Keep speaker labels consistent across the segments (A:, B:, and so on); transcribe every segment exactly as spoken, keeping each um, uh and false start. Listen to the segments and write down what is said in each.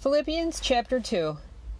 A: Philippians chapter two.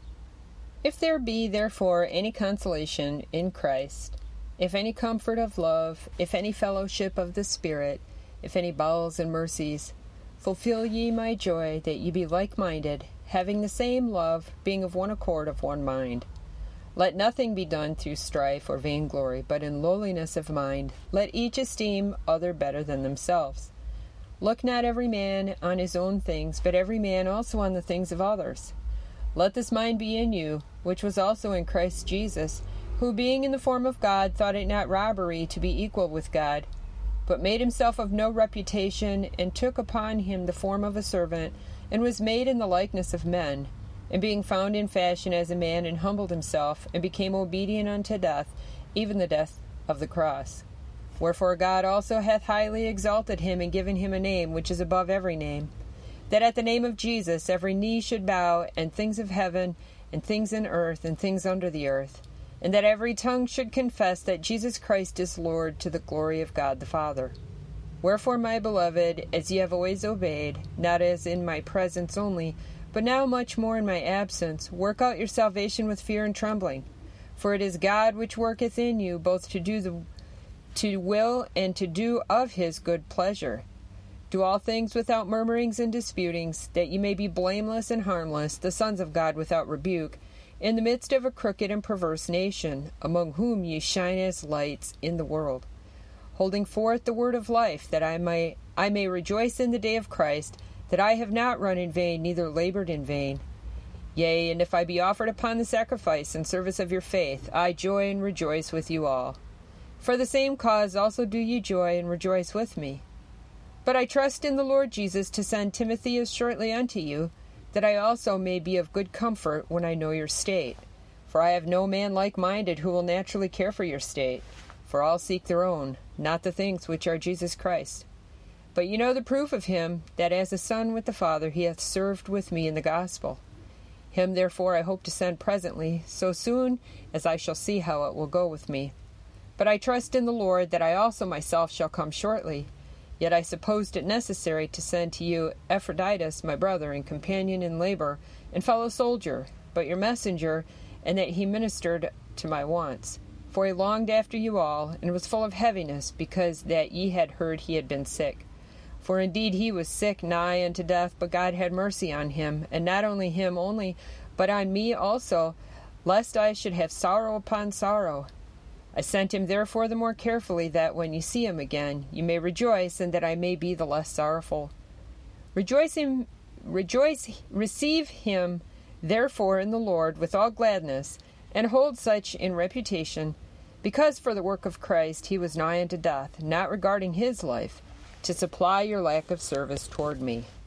A: If there be therefore any consolation in Christ, if any comfort of love, if any fellowship of the Spirit, if any bowels and mercies, fulfill ye my joy, that ye be like-minded, having the same love, being of one accord, of one mind. Let nothing be done through strife or vainglory, but in lowliness of mind, let each esteem other better than themselves. Look not every man on his own things, but every man also on the things of others. Let this mind be in you, which was also in Christ Jesus, who being in the form of God thought it not robbery to be equal with God, but made himself of no reputation, and took upon him the form of a servant, and was made in the likeness of men. And being found in fashion as a man, and humbled himself, and became obedient unto death, even the death of the cross. Wherefore God also hath highly exalted him, and given him a name which is above every name, that at the name of Jesus every knee should bow, and things of heaven, and things in earth, and things under the earth, and that every tongue should confess that Jesus Christ is Lord, to the glory of God the Father. Wherefore, my beloved, as ye have always obeyed, not as in my presence only, but now much more in my absence, work out your salvation with fear and trembling. For it is God which worketh in you both to do the to will and to do of his good pleasure. Do all things without murmurings and disputings, that ye may be blameless and harmless, the sons of God without rebuke, in the midst of a crooked and perverse nation, among whom ye shine as lights in the world, holding forth the word of life, that I may I may rejoice in the day of Christ, that I have not run in vain, neither labored in vain. Yea, and if I be offered upon the sacrifice and service of your faith, I joy and rejoice with you all. For the same cause also do ye joy and rejoice with me. But I trust in the Lord Jesus to send Timothy as shortly unto you, that I also may be of good comfort when I know your state. For I have no man like-minded who will naturally care for your state. For all seek their own, not the things which are Jesus Christ. But you know the proof of him, that as a son with the Father he hath served with me in the gospel. Him therefore I hope to send presently, so soon as I shall see how it will go with me. But I trust in the Lord that I also myself shall come shortly. Yet I supposed it necessary to send to you Epaphroditus, my brother and companion in labor, and fellow soldier, but your messenger, and that he ministered to my wants. For he longed after you all, and was full of heaviness, because that ye had heard he had been sick. For indeed he was sick nigh unto death, but God had mercy on him, and not only him only, but on me also, lest I should have sorrow upon sorrow. I sent him therefore the more carefully, that when you see him again, you may rejoice, and that I may be the less sorrowful. Rejoice him, rejoice, receive him therefore in the Lord with all gladness, and hold such in reputation, because for the work of Christ he was nigh unto death, not regarding his life, to supply your lack of service toward me.